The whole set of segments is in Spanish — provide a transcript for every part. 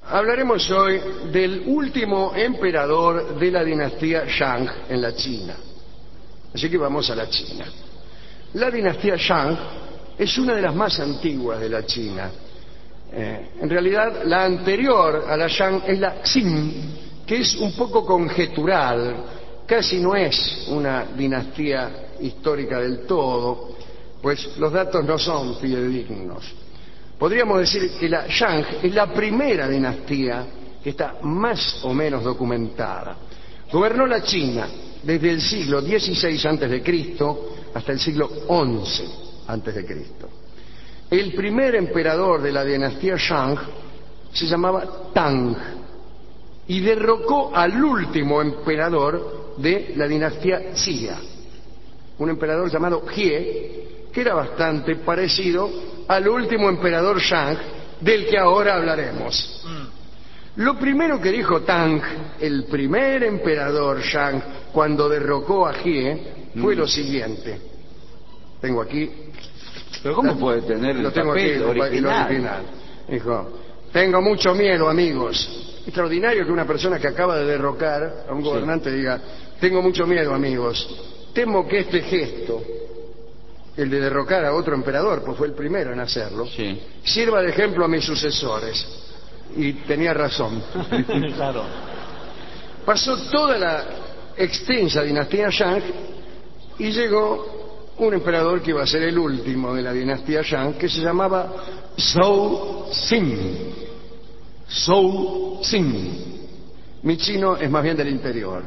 Hablaremos hoy del último emperador de la dinastía Shang en la China. Así que vamos a la China. La dinastía Shang es una de las más antiguas de la China. En realidad, la anterior a la Shang es la Qing, que es un poco conjetural, casi no es una dinastía histórica del todo, pues los datos no son fidedignos. Podríamos decir que la Shang es la primera dinastía que está más o menos documentada. Gobernó la China desde el siglo XVI a.C. hasta el siglo XI a.C. El primer emperador de la dinastía Shang se llamaba Tang y derrocó al último emperador de la dinastía Xia, un emperador llamado Jie, que era bastante parecido al último emperador Shang del que ahora hablaremos. Lo primero que dijo Tang, el primer emperador Shang, cuando derrocó a Jie, fue lo siguiente. Tengo aquí. ¿Pero cómo puede tener el papel original? Dijo: tengo mucho miedo, amigos. Extraordinario que una persona que acaba de derrocar a un gobernante diga: tengo mucho miedo, amigos. Temo que este gesto, el de derrocar a otro emperador, pues fue el primero en hacerlo, sirva de ejemplo a mis sucesores. Y tenía razón. Claro. Pasó toda la extensa dinastía Shang y llegó un emperador que iba a ser el último de la dinastía Shang, que se llamaba Zhou Xin. Zhou Xin. Mi chino es más bien del interior.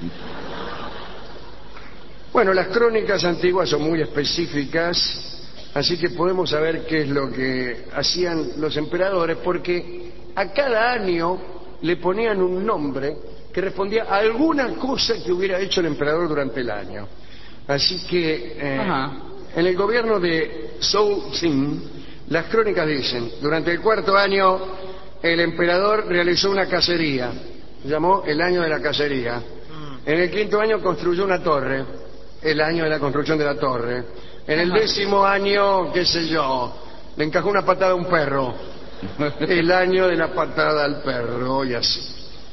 Bueno, las crónicas antiguas son muy específicas, así que podemos saber qué es lo que hacían los emperadores, porque a cada año le ponían un nombre que respondía a alguna cosa que hubiera hecho el emperador durante el año. Así que en el gobierno de Zhou Xin, las crónicas dicen: durante el cuarto año el emperador realizó una cacería, se llamó el año de la cacería. En el quinto año construyó una torre, el año de la construcción de la torre. En el 10º año, qué sé yo, le encajó una patada a un perro, el año de la patada al perro, y así.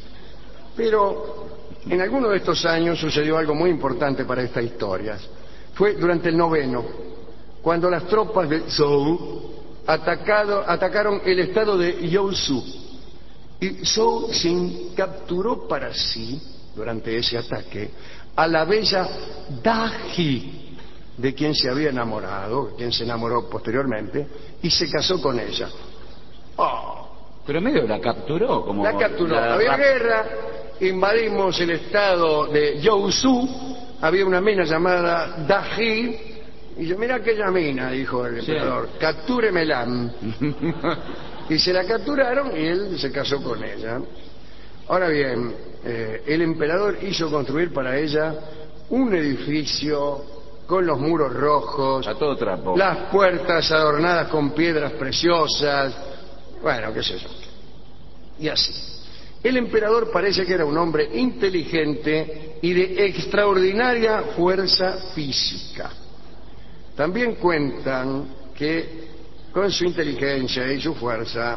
Pero en alguno de estos años sucedió algo muy importante para esta historia. Fue durante el 9º, cuando las tropas de Zhou atacaron el estado de Jiangsu, y Zhou Xin capturó para sí, durante ese ataque, a la bella Daji, de quien se había enamorado, de quien se enamoró posteriormente, y se casó con ella. Pero medio la capturó, como la capturó. Había guerra, invadimos el estado de Jiangsu, había una mina llamada Daji, y yo: mira aquella mina, dijo el emperador, captúremela. Y se la capturaron y él se casó con ella. Ahora bien, el emperador hizo construir para ella un edificio con los muros rojos, a todo trapo, las puertas adornadas con piedras preciosas, bueno, qué sé yo. Y así. El emperador parece que era un hombre inteligente y de extraordinaria fuerza física. También cuentan que con su inteligencia y su fuerza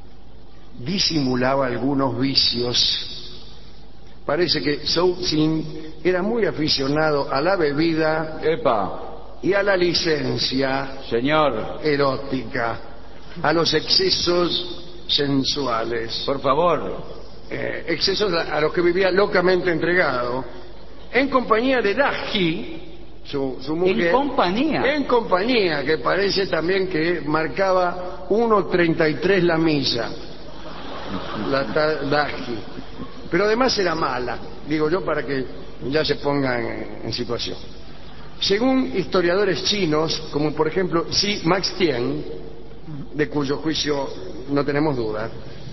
disimulaba algunos vicios. Parece que Zhou Xin era muy aficionado a la bebida y a la licencia erótica, a los excesos sensuales. Por favor. Excesos a los que vivía locamente entregado, en compañía de Daji, su mujer. En compañía, que parece también que marcaba 1.33 la milla, la Daji. Pero además era mala, digo yo, para que ya se pongan en situación. Según historiadores chinos, como por ejemplo Xi Maxtian, de cuyo juicio no tenemos duda,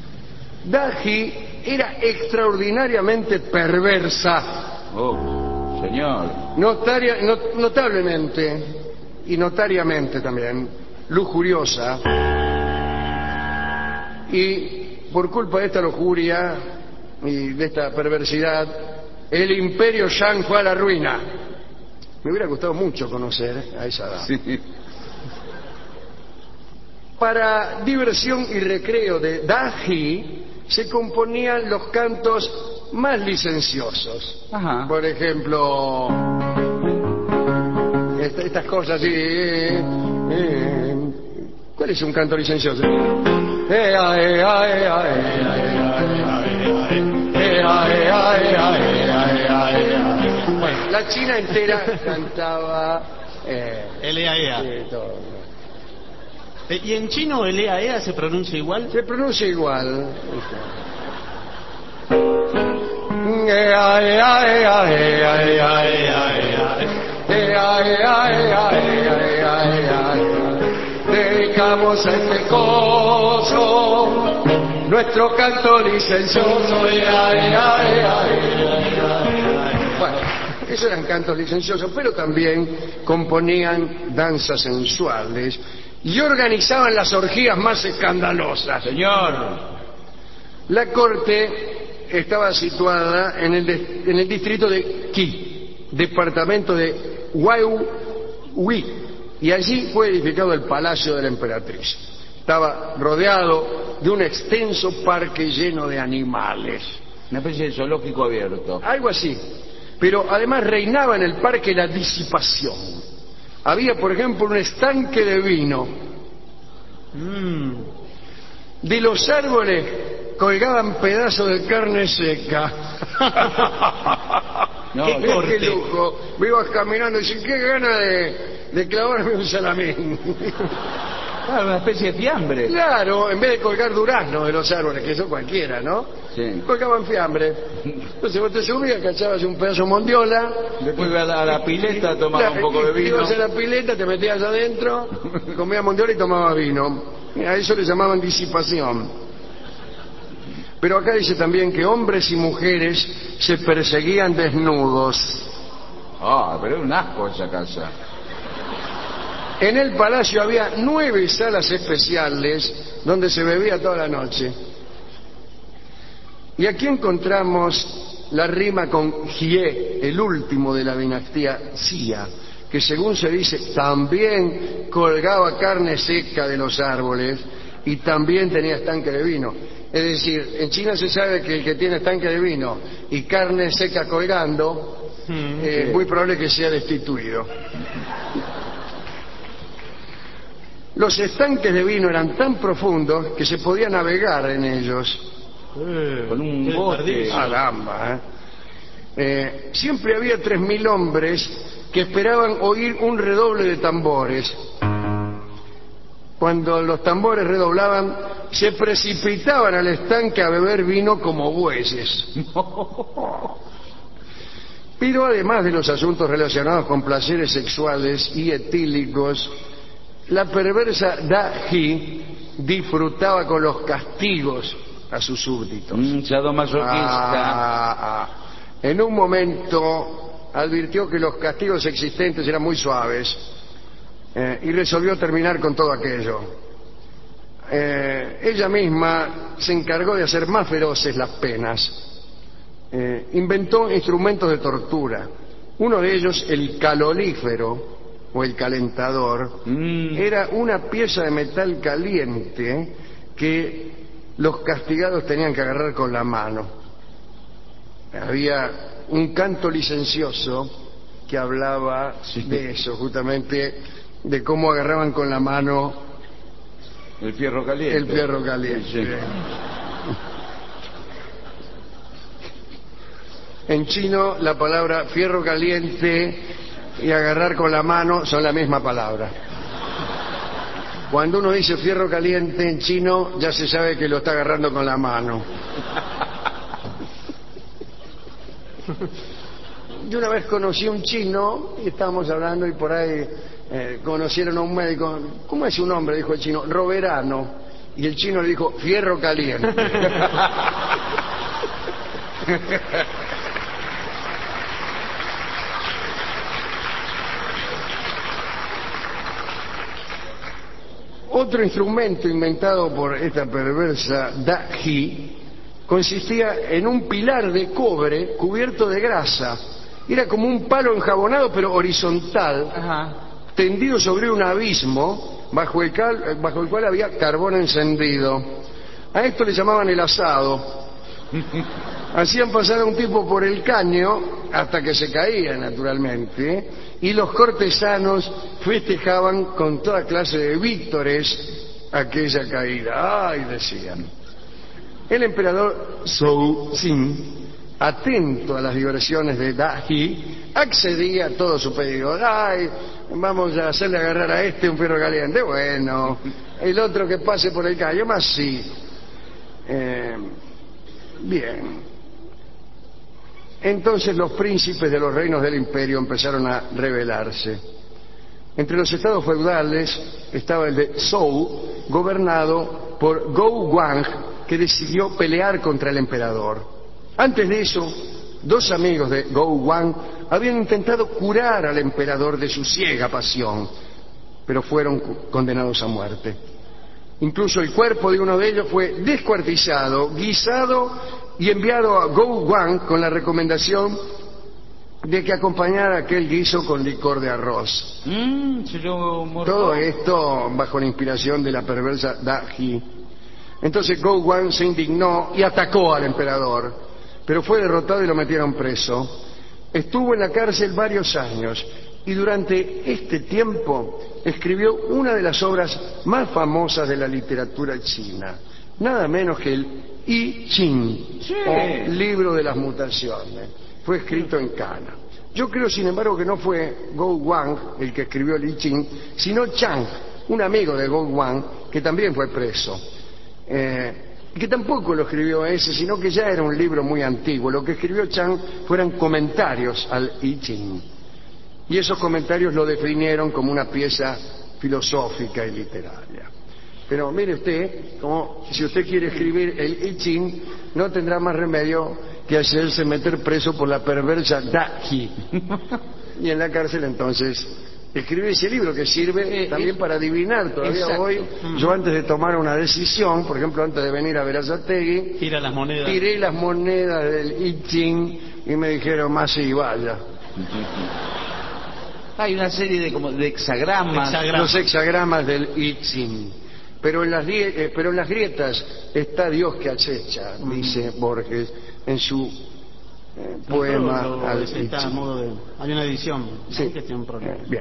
Daji era extraordinariamente perversa. Señor. Notablemente y notariamente también lujuriosa, y por culpa de esta lujuria y de esta perversidad, el imperio Shang fue a la ruina. Me hubiera gustado mucho conocer a esa dama. Sí. Para diversión y recreo de Daji, se componían los cantos más licenciosos. Ajá. Por ejemplo, estas cosas así. ¿Cuál es un canto licencioso? Bueno, la China entera cantaba Elea, ea. todo. ¿Y en chino elea, ea se pronuncia igual? Se pronuncia igual. Dedicamos a este coso nuestro canto licencioso. Bueno, esos eran cantos licenciosos, pero también componían danzas sensuales y organizaban las orgías más escandalosas. Señor. La corte estaba situada en el distrito de Qi, departamento de Huai, y allí fue edificado el palacio de la emperatriz. Estaba rodeado de un extenso parque lleno de animales. Una especie de zoológico abierto. Algo así. Pero además reinaba en el parque la disipación. Había, por ejemplo, un estanque de vino. De los árboles colgaban pedazos de carne seca. No, ¡Qué lujo! Me ibas caminando y dices, qué gana de clavarme un salamín. Claro, una especie de fiambre. Claro, en vez de colgar duraznos de los árboles, que eso cualquiera, ¿no? Sí. Colgaban fiambre. Entonces vos te subías, cachabas un pedazo de mondiola. Después ibas a la pileta, tomabas un poco de vino. Ibas a la pileta, te metías adentro, comías mondiola y tomabas vino. A eso le llamaban disipación. Pero acá dice también que hombres y mujeres se perseguían desnudos. Ah, pero es un asco esa casa. En el palacio había 9 salas especiales donde se bebía toda la noche. Y aquí encontramos la rima con Jie, el último de la dinastía Xia, que según se dice también colgaba carne seca de los árboles y también tenía estanque de vino. Es decir, en China se sabe que el que tiene estanque de vino y carne seca colgando, es muy probable que sea destituido. Los estanques de vino eran tan profundos que se podía navegar en ellos. Con un bote. Caramba, siempre había 3.000 hombres que esperaban oír un redoble de tambores. Cuando los tambores redoblaban, se precipitaban al estanque a beber vino como bueyes. Pero además de los asuntos relacionados con placeres sexuales y etílicos, la perversa Da Ji disfrutaba con los castigos a sus súbditos. Sadomasoquista. En un momento advirtió que los castigos existentes eran muy suaves y resolvió terminar con todo aquello. Ella misma se encargó de hacer más feroces las penas. Inventó instrumentos de tortura. Uno de ellos, el calolífero o el calentador, era una pieza de metal caliente que los castigados tenían que agarrar con la mano. Había un canto licencioso que hablaba de eso, justamente de cómo agarraban con la mano el fierro caliente. El fierro caliente. Sí. En chino la palabra fierro caliente y agarrar con la mano son la misma palabra. Cuando uno dice fierro caliente en chino ya se sabe que lo está agarrando con la mano. Yo una vez conocí a un chino y estábamos hablando y por ahí conocieron a un médico. ¿Cómo es su nombre? Dijo el chino. Roberano. Y el chino le dijo fierro caliente. Otro instrumento inventado por esta perversa Da Ji consistía en un pilar de cobre cubierto de grasa. Era como un palo enjabonado pero horizontal. Ajá. Tendido sobre un abismo bajo el cual había carbón encendido. A esto le llamaban el asado. Hacían pasar a un tipo por el caño hasta que se caía, naturalmente, y los cortesanos festejaban con toda clase de vítores aquella caída. ¡Ay!, decían. El emperador Zhou-Xin, atento a las diversiones de Da Ji, accedía a todo su pedido. ¡Ay! Vamos a hacerle agarrar a este un perro caliente. Bueno, el otro que pase por el caño, más sí. Bien. Entonces los príncipes de los reinos del imperio empezaron a rebelarse. Entre los estados feudales estaba el de Zhou, gobernado por Gou Wang, que decidió pelear contra el emperador. Antes de eso, dos amigos de Gou Wang habían intentado curar al emperador de su ciega pasión, pero fueron condenados a muerte. Incluso el cuerpo de uno de ellos fue descuartizado, guisado y enviado a Gou Wang con la recomendación de que acompañara aquel guiso con licor de arroz. Todo esto bajo la inspiración de la perversa Da Ji. Entonces Gou Wang se indignó y atacó al emperador, pero fue derrotado y lo metieron preso. Estuvo en la cárcel varios años y durante este tiempo escribió una de las obras más famosas de la literatura china, nada menos que el I Ching, o Libro de las Mutaciones. Fue escrito en Cana. Yo creo, sin embargo, que no fue Gou Wang el que escribió el I Ching, sino Chang, un amigo de Gou Wang, que también fue preso. Que tampoco lo escribió ese, sino que ya era un libro muy antiguo. Lo que escribió Chang fueron comentarios al I Ching. Y esos comentarios lo definieron como una pieza filosófica y literaria. Pero mire usted, como si usted quiere escribir el I Ching, no tendrá más remedio que hacerse meter preso por la perversa Da Ji. Y en la cárcel entonces escribí ese libro que sirve también para adivinar. Todavía exacto. hoy, yo antes de tomar una decisión, por ejemplo antes de venir a Verazategui, Tira las monedas. tiré las monedas del I Ching y me dijeron, más sí, vaya. Hay una serie de hexagramas. Los hexagramas del I Ching. Pero en las grietas está Dios que acecha, dice Borges en su poema al I Ching. Hay una edición, sí. Que tiene un problema. Bien.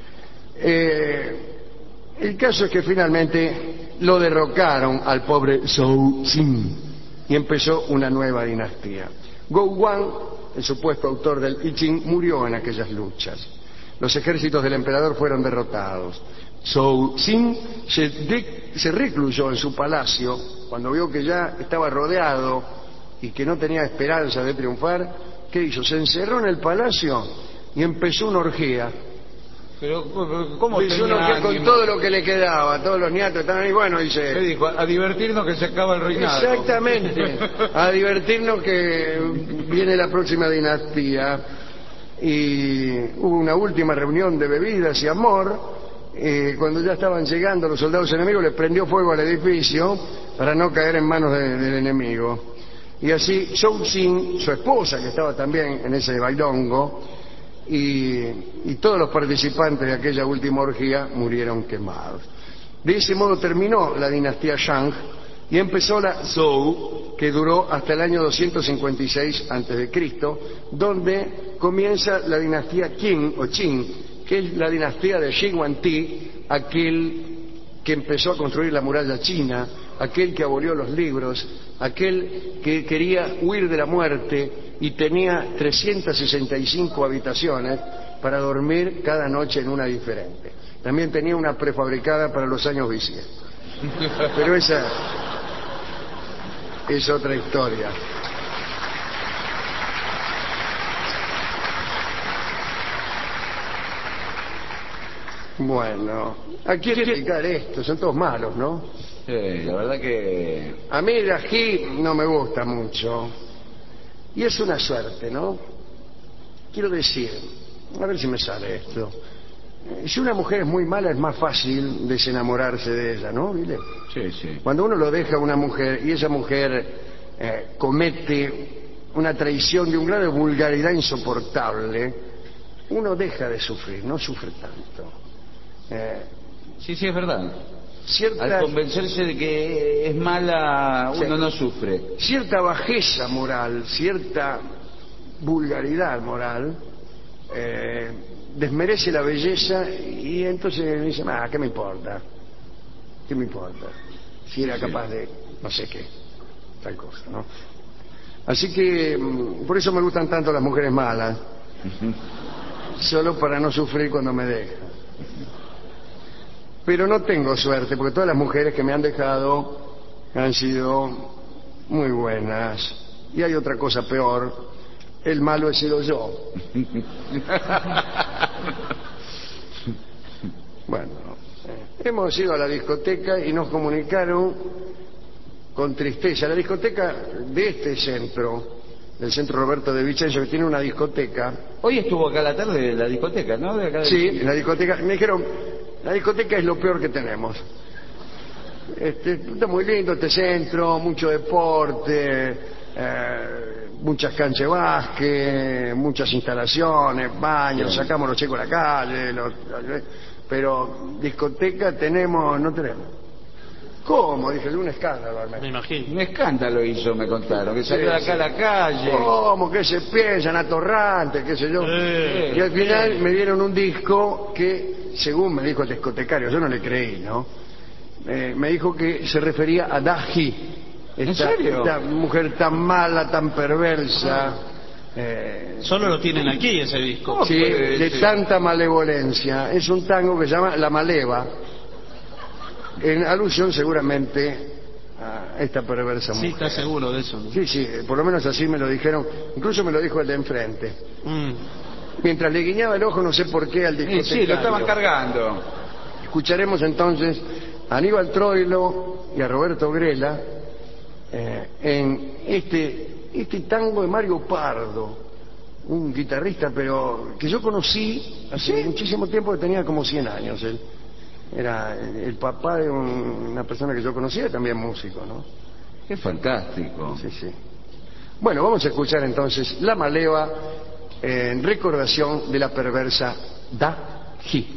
El caso es que finalmente lo derrocaron al pobre Zhou-Xin y empezó una nueva dinastía. Gou Wang, el supuesto autor del I Ching, murió en aquellas luchas. Los ejércitos del emperador fueron derrotados. Zhou-Xin se recluyó en su palacio cuando vio que ya estaba rodeado y que no tenía esperanza de triunfar. ¿Qué hizo? Se encerró en el palacio y empezó una orgía. Pero, ¿cómo hizo una orgía con todo lo que le quedaba? Todos los nietos estaban ahí, bueno, dice... ¿Qué dijo? A divertirnos que se acaba el reinado. Exactamente, a divertirnos que viene la próxima dinastía. Y hubo una última reunión de bebidas y amor. Cuando ya estaban llegando los soldados enemigos, le prendió fuego al edificio para no caer en manos del enemigo. Y así Zhou-Xin, su esposa, que estaba también en ese bailongo, y todos los participantes de aquella última orgía murieron quemados. De ese modo terminó la dinastía Shang y empezó la Zhou, que duró hasta el año 256 a.C., donde comienza la dinastía Qing o Qing, que es la dinastía de Shi Huangdi, aquel que empezó a construir la muralla china, aquel que abolió los libros, aquel que quería huir de la muerte y tenía 365 habitaciones para dormir cada noche en una diferente. También tenía una prefabricada para los años bisiestos. Pero esa es otra historia. Bueno, ¿a quién explicar esto? Son todos malos, ¿no? Sí, la verdad que... A mí la Ji no me gusta mucho. Y es una suerte, ¿no? Quiero decir, a ver si me sale esto. Si una mujer es muy mala es más fácil desenamorarse de ella, ¿no? ¿Vile? Sí, sí. Cuando uno lo deja a una mujer y esa mujer comete una traición de un grado de vulgaridad insoportable, uno deja de sufrir, no sufre tanto. Sí, sí, es verdad. Al convencerse de que es mala, uno no sufre. Cierta bajeza moral, cierta vulgaridad moral, desmerece la belleza y entonces me dice, ¿qué me importa? ¿Qué me importa? Si era capaz de no sé qué, tal cosa, ¿no? Así que por eso me gustan tanto las mujeres malas, solo para no sufrir cuando me dejan. Pero no tengo suerte, porque todas las mujeres que me han dejado han sido muy buenas. Y hay otra cosa peor, el malo he sido yo. Bueno, hemos ido a la discoteca y nos comunicaron con tristeza. La discoteca de este centro, del centro Roberto de Vicenzo, que tiene una discoteca. Hoy estuvo acá a la tarde la discoteca, ¿no? De acá Sí, en la discoteca. Me dijeron, la discoteca es lo peor que tenemos. Está muy lindo este centro, mucho deporte, muchas canchas de básquet, muchas instalaciones, baños, sacamos los chicos a la calle, pero discoteca no tenemos. ¿Cómo? Dije, un escándalo. Me imagino. Un escándalo hizo, me contaron, que salió de acá a la calle. ¿Cómo? ¿Qué se piensan? Atorrantes, qué sé yo. Y al final me dieron un disco que, según me dijo el discotecario, yo no le creí, ¿no? Me dijo que se refería a Daji. ¿En serio? Esta mujer tan mala, tan perversa. Solo lo tienen aquí ese disco. Sí, de tanta malevolencia. Es un tango que se llama La Maleva, en alusión seguramente a esta perversa mujer. Sí, está seguro de eso, ¿no? Sí, por lo menos así me lo dijeron. Incluso me lo dijo el de enfrente. Mientras le guiñaba el ojo, no sé por qué, al discotecario. Sí, lo estaban cargando. Escucharemos entonces a Aníbal Troilo y a Roberto Grela en este tango de Mario Pardo, un guitarrista, pero que yo conocí hace muchísimo tiempo, que tenía como 100 años él. Era el papá de una persona que yo conocía, también músico, ¿no? Qué fantástico. Sí. Bueno, vamos a escuchar entonces La Maleva en recordación de la perversa Daji.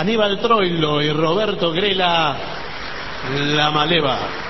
Aníbal Troilo y Roberto Grela, La Maleva.